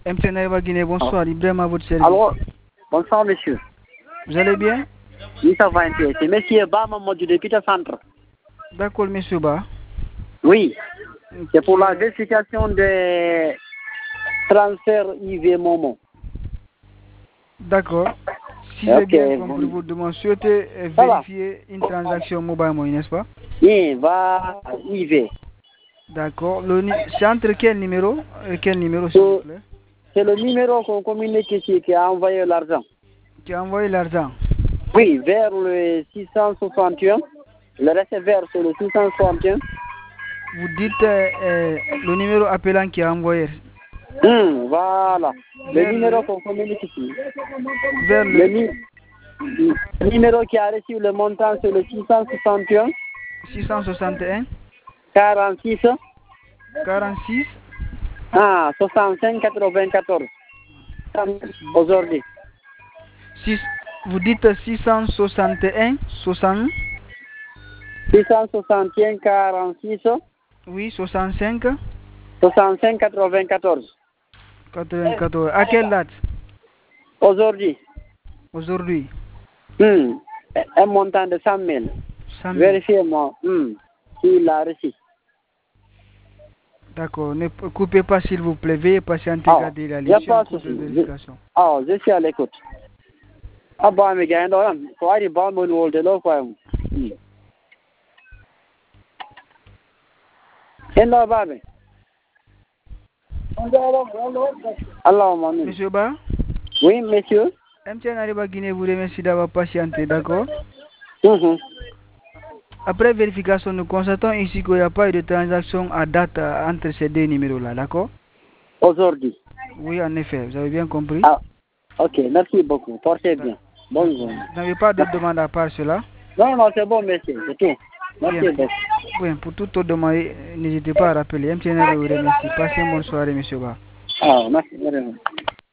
MTN Arriva Guinée, bonsoir, Ibrahim à votre service. Alors, bonsoir monsieur. Vous allez bien? Oui, ça va intéressant. C'est monsieur Ba Mamadou depuis le centre. D'accord, monsieur Ba. Oui, c'est pour la vérification des transferts IV Momo. D'accord. Si j'ai bien compris votre demande, souhaitez vérifier une transaction mobile money, n'est-ce pas? Oui, va IV. D'accord. C'est entre quel numéro et quel numéro, s'il vous plaît? C'est le numéro qu'on communique ici qui a envoyé l'argent. Qui a envoyé l'argent? Oui, vers le 661. Le reste vers sur le 661. Vous dites le numéro appelant qui a envoyé. Voilà. Le numéro qu'on communique ici. Vers le numéro qui a reçu le montant, c'est le 661. 661. 46. 46. 65 94. Aujourd'hui. Vous dites 661 60. 661 46. Oui, 65. 65 94. 94. À quelle date? Aujourd'hui. Aujourd'hui. Un montant de 100 000. Vérifiez-moi s'il a reçu. D'accord. Ne coupez pas s'il vous plaît. Veuillez patienter garder la liste de vérification. Je suis à l'écoute. Bon, mais gars, il faut aller bon mon rôle de l'eau quoi. Hello, Babe. Alors, mon Monsieur Ba? Oui, monsieur. MTN Arriva Guinée vous remercie d'avoir patienté, d'accord? Après vérification, nous constatons ici qu'il n'y a pas eu de transaction à date entre ces deux numéros-là, d'accord? Aujourd'hui. Oui, en effet, vous avez bien compris? Ok, merci beaucoup. Portez bien. Bonjour. Vous n'avez pas de demande à part cela? Non, c'est bon, monsieur. C'est tout. Merci beaucoup. Oui, pour toute autre demande, n'hésitez pas à rappeler. MTN vous remercie. Passez une bonne soirée, monsieur Ba. Merci.